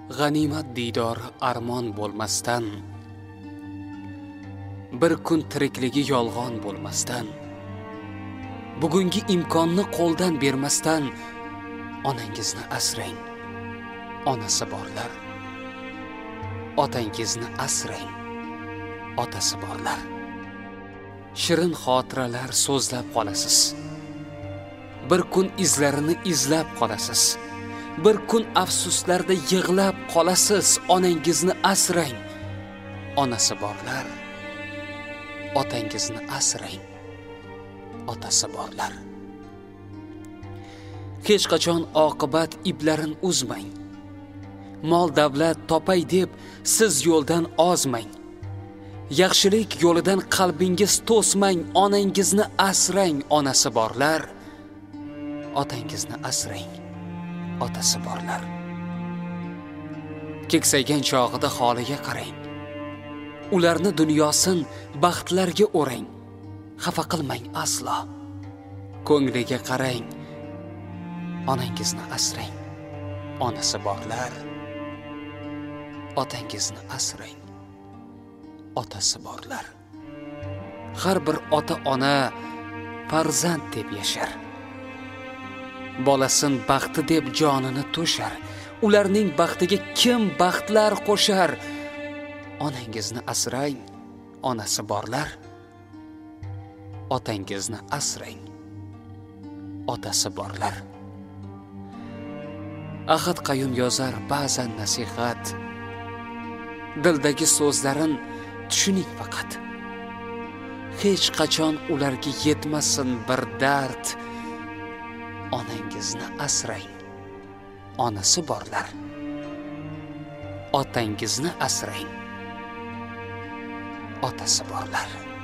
g'animat diydor armon bo'lmasdan, bir kun tirikligi yolg'on bo'lmasdan, bugungi imkonni qo'ldan bermasdan onangizni asrang, onasi borlar. Otangizni asrang, otasi borlar. Shirin xotiralar so'zlab qolasiz. Bir kun izlarini izlab qolasiz. Bir kun afsuslarda yig'lab qolasiz. Onangizni asrang, onasi borlar. Otangizni asrang, otasi borlar. Hech qachon oqibat iplarin uzmang. Mol davlat topay deb siz yo'ldan ozmang. Yaxshilik yo'lidan qalbingiz to'smang. Onangizni asrang, onasi borlar. Otangizni asrang, otasi borlar. Keksaygan chog'ida holiga qarang. Ularni dunyosin baxtlarga o'rang. Xafa qilmang aslo. Ko'ngliga qarang. Onangizni asrang, onasi borlar. Otangizni asrang, otasi borlar. Har bir ota-ona farzand deb yashar. Bolasin baxti deb jonini to'shar. Ularning baxtiga kim baxtlar qo'shar? Onangizni asrang, onasi borlar. Otangizni asrang, otasi borlar. Ahad Qayum yozar ba'zan nasihat. Dildagi so'zlarin tushuning faqat. Hech qachon ularga yetmasin bir dard. Onangizni asrang, onasi borlar. Otangizni asrang, otasi borlar.